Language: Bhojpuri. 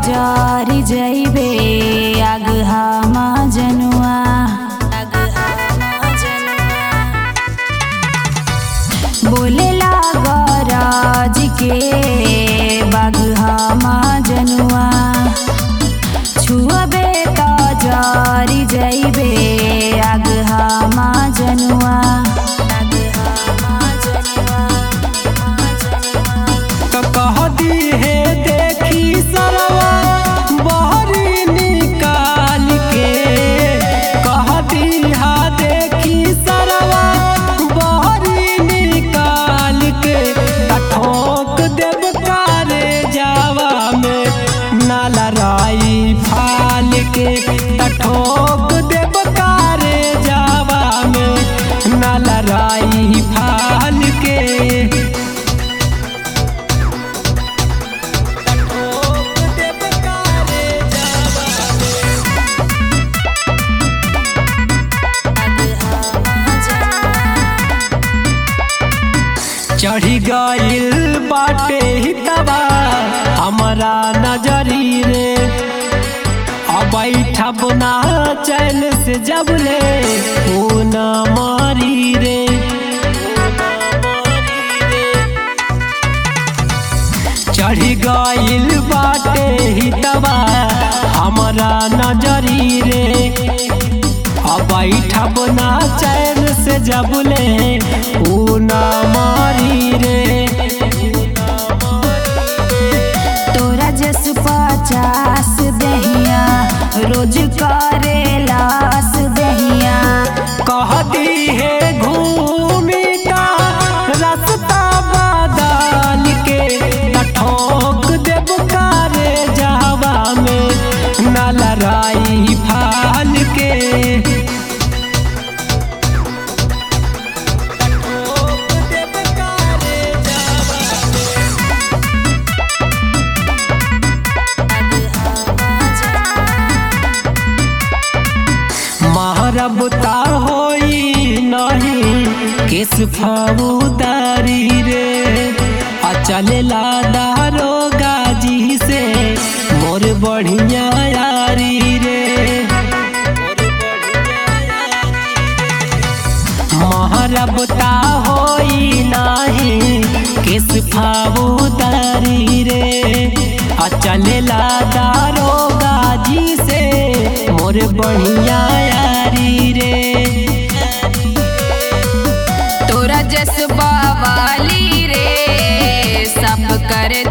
जारी जइबे अगहा मजनुआ। बोलेला गरज के बगहा मजनुआ। छुअबे त जारी जइबे अगहा मजनुआ। कह दी है देखी सरवा बहरी निकाल के। कह दी हा देखी सरवा बहरी निकाल के। ठोक देव कारे जावा में नाला राई फाल के। ठोक देव कारे जावा में नाला राई फाल के। चढ़ी गइल बाटे हितवा हमारा नजरी रे। अब बैठब ना चैन से जबले ओ न मारी रे। चढ़ी गइल बाटे हितवा हमारा नजरी रे। अब बैठब ना चैन से जबले ऊ न मारी रे। तोरा जस 50 दहिया रोज करे लास दहिया। कह दी है घूमी का रास्ता बदल के। ठोक देव कारे जावा में नाला राई फाल के। महरबता होई नहीं किस फौदारी रे। चलेला दारोगा जी से मोर बढ़िया यारी रे। महरबता होई नहीं किस फौदारी रे। चलेला दारोगा जी से मोर बढ़िया यारी रे। तोरा जस बावाली रे सब कर